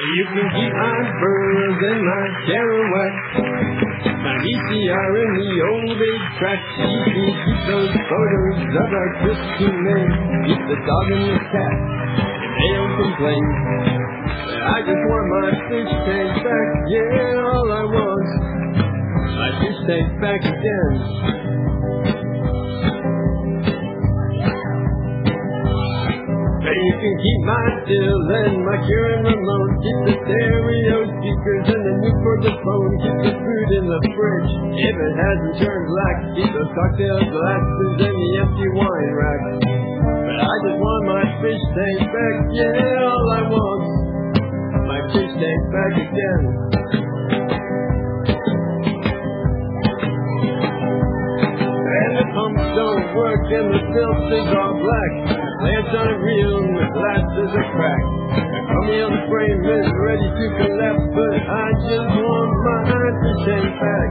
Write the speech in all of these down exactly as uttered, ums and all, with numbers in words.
You can keep my furs and my Kerouac, my V C R and the old big track. You can keep those photos of our Christian men. Keep the dog and the cat, and they don't complain. But I just want my fish tank back, yeah, all I want. My fish tank back again. You can keep my Dylan, my Kieran remote. Keep the stereo speakers and the Newport the phone. Keep the food in the fridge if it hasn't turned black. Keep those cocktail glasses and the empty wine rack. But I just want my fish tank back, yeah, all I want. My fish tank back again. And the pumps don't work and the filter's all black. Lamps aren't real and the glasses are cracked. The crummy on the frame is ready to collapse, but I just want my fish tank back.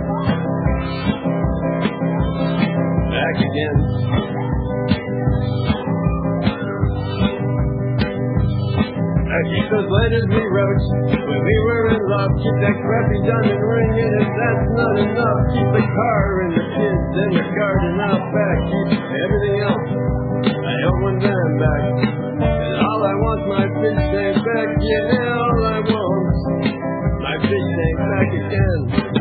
Back again. I keep those letters we wrote when we were in love. Keep that crappy diamond ring, and if that's not enough, keep the car and the kids and the garden out back. Keep everything else, I don't want them back. And all I want's my fish tank back, yeah, all I want, my fish tank back again.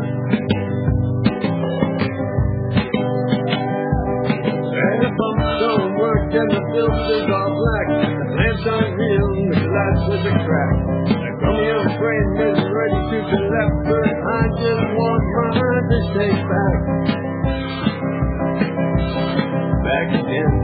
And the pumps don't work and the filter's all black. The lamps aren't real and the glasses are cracked. The chromium frame is ready to collapse, but I just want my fish tank back. Back again.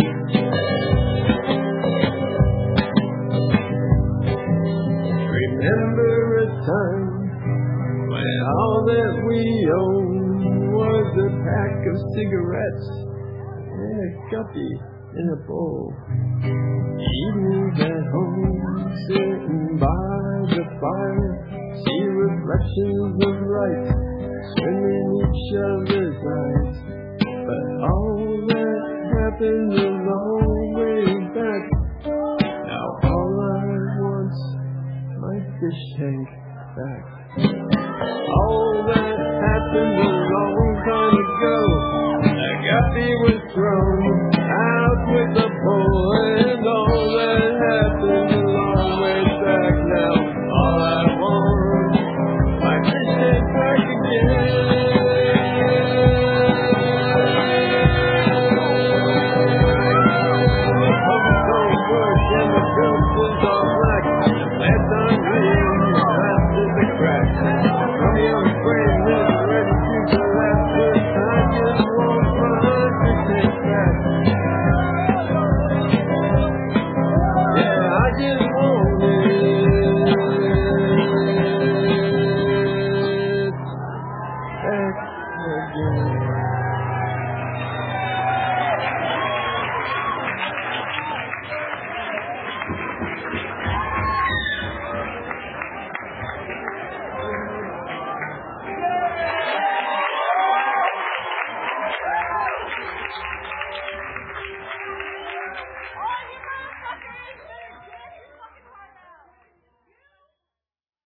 Remember a time when all that we owned was a pack of cigarettes and a guppy in a bowl. Evenings at home, sitting by the fire, see reflections of light swim in each other's eyes. But all that happened a long way back. Now all I want's my fish tank back. All that happened a long time ago. A guppy was thrown out with the pole, and all that happened a long way back. Now all I want, my fish tank back again. The pumps don't work and the filter's all black. The lamps aren't real, the glasses are cracked. The chromium frame is ready to collapse, but I just want my fish tank back. Yeah, I just want it back again.